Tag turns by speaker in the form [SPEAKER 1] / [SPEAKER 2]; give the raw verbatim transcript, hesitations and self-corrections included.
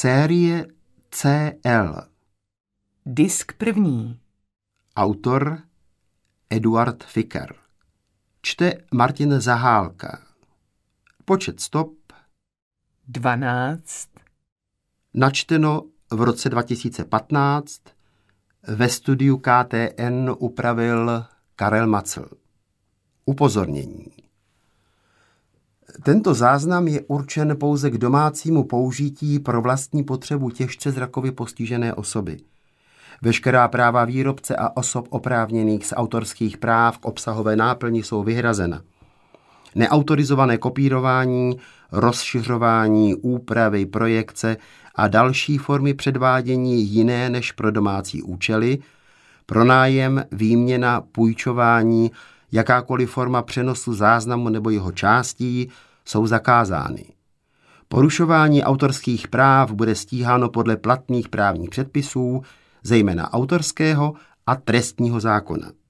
[SPEAKER 1] Série C L.
[SPEAKER 2] Disk první.
[SPEAKER 1] Autor Eduard Ficker. Čte Martin Zahálka. Počet stop
[SPEAKER 2] dvanáct.
[SPEAKER 1] Načteno v roce dva tisíce patnáct. Ve studiu K T N upravil Karel Macl. Upozornění. Tento záznam je určen pouze k domácímu použití pro vlastní potřebu těžce zrakově postižené osoby. Veškerá práva výrobce a osob oprávněných z autorských práv k obsahové náplni jsou vyhrazena. Neautorizované kopírování, rozšiřování, úpravy, projekce a další formy předvádění jiné než pro domácí účely, pronájem, výměna, půjčování, jakákoliv forma přenosu záznamu nebo jeho částí jsou zakázány. Porušování autorských práv bude stíháno podle platných právních předpisů, zejména autorského a trestního zákona.